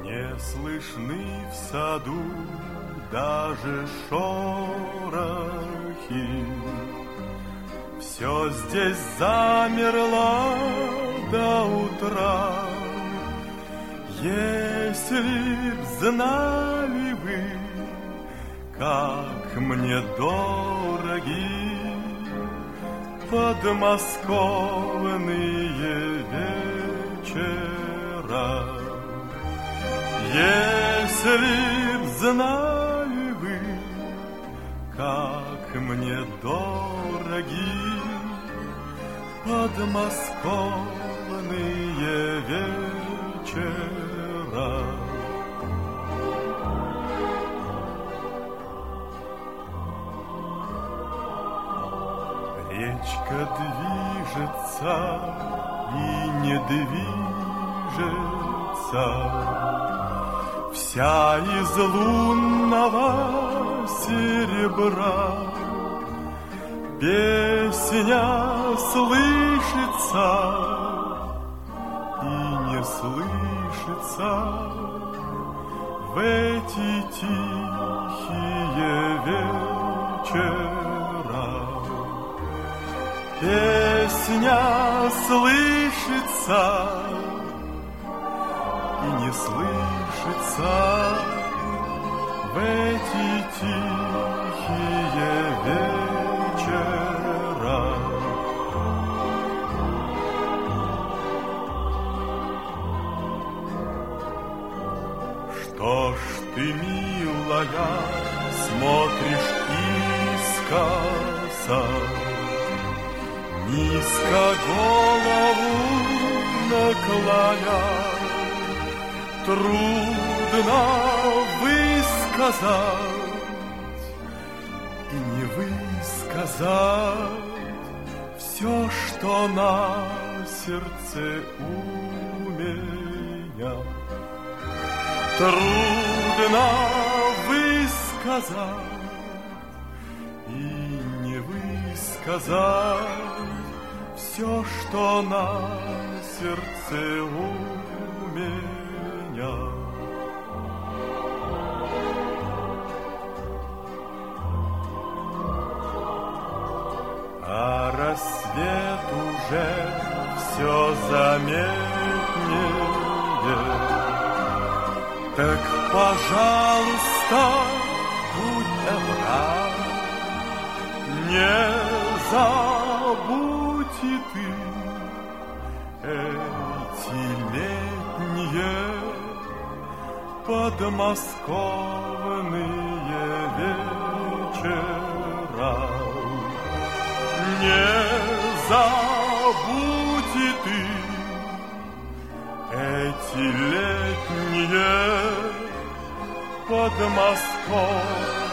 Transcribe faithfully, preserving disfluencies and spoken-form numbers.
Не слышны в саду даже шорохи. Все здесь замерло до утра. Если б знали вы, как мне дороги подмосковные вечера. Если б знали вы, как мне дороги подмосковные вечера. Речка движется и не движется, вся из лунного серебра. Песня слышится и не слышится в эти тихие вечера. Песня слышится и не слышится в эти тихие вечера. Что ж ты, милая, смотришь искоса, низко голову наклоня? Трудно высказать и не высказать все, что на сердце у меня. Трудно высказать и не высказать все, что на сердце у меня. А рассвет уже все заметнее. Так, пожалуйста, будь добра, не забудь и ты эти летние подмосковные вечера. Не забудь и ты эти летние подмосковные